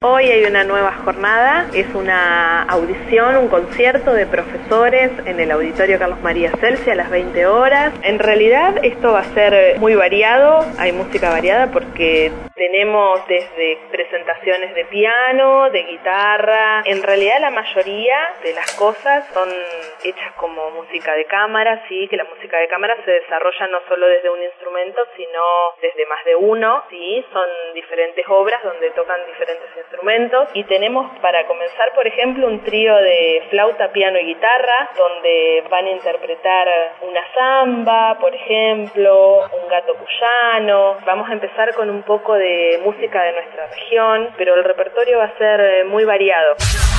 Hoy hay una nueva jornada, es una audición, un concierto de profesores en el Auditorio Carlos María Celsi a las 20 horas. En realidad esto va a ser muy variado, hay música variada porque tenemos desde presentaciones de piano, de guitarra. En realidad la mayoría de las cosas son hechas como música de cámara, sí, que la música de cámara se desarrolla no solo desde un instrumento, sino desde más de uno, sí, son diferentes obras donde tocan diferentes instrumentos. Y tenemos para comenzar, por ejemplo, un trío de flauta, piano y guitarra, donde van a interpretar una samba, por ejemplo, un gato cuyano. Vamos a empezar con un poco de música de nuestra región, pero el repertorio va a ser muy variado.